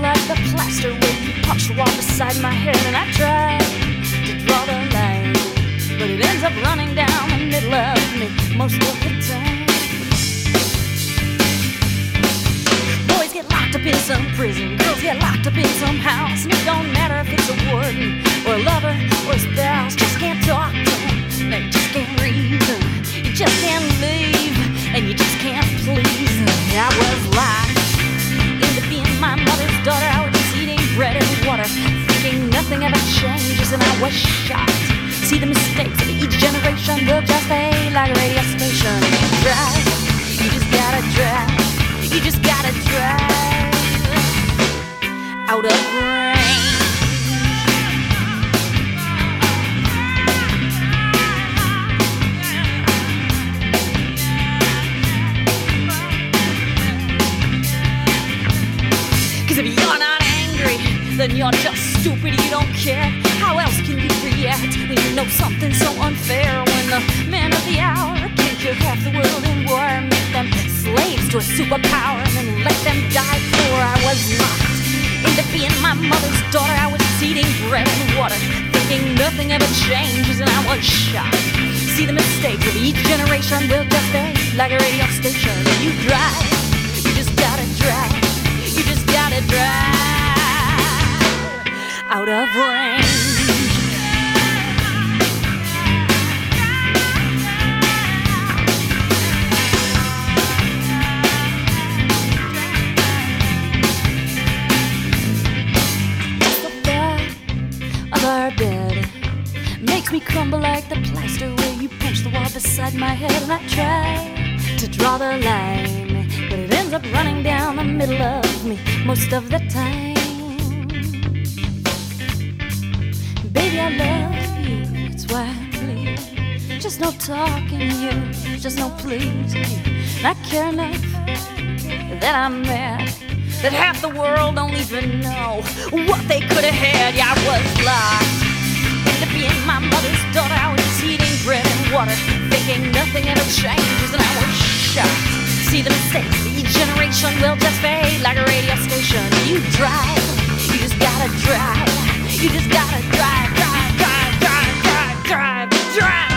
like the plaster where you punch the wall beside my head. And I tried to draw the line, but it ends up running down the middle of me most of the time. Boys get locked up in some prison, girls get locked up in some house, and it don't matter if it's a warden or a lover or a spouse. Just can't talk to them, they just can't reason. You just can't leave, and you just can't please. I was locked into being my mother's daughter. I was just eating bread and water, thinking nothing ever changes, and I was shocked. See the mistakes of each generation, they'll just fade like a radio station. You drive, you just gotta drive, you just gotta drive out of range. Cause if you're not angry, then you're just stupid, you don't care. How else can you react when you know something's so unfair? When the man of the hour can't kill half the world in war, make them slaves to a superpower and then let them die poor. I was locked into being my mother's daughter. I was eating bread and water, thinking nothing ever changes, and I was shocked. See the mistakes of each generation, they'll just fade like a radio station. If you drive, you just gotta drive, you just gotta drive out of range. Our bed makes me crumble like the plaster where you punch the wall beside my head. And I try to draw the line, but it ends up running down the middle of me most of the time. Baby, I love you, that's why I bleed. Just no talking to you, just no pleasing you. And I care enough that I'm mad that half the world don't even know what they could have had. Yeah, I was locked into being my mother's daughter. I was eating bread and water, thinking nothing ever changes, and I was shocked. See the mistakes of each generation will just fade like a radio station. You drive, you just gotta drive, you just gotta drive, drive, drive, drive, drive, drive, drive.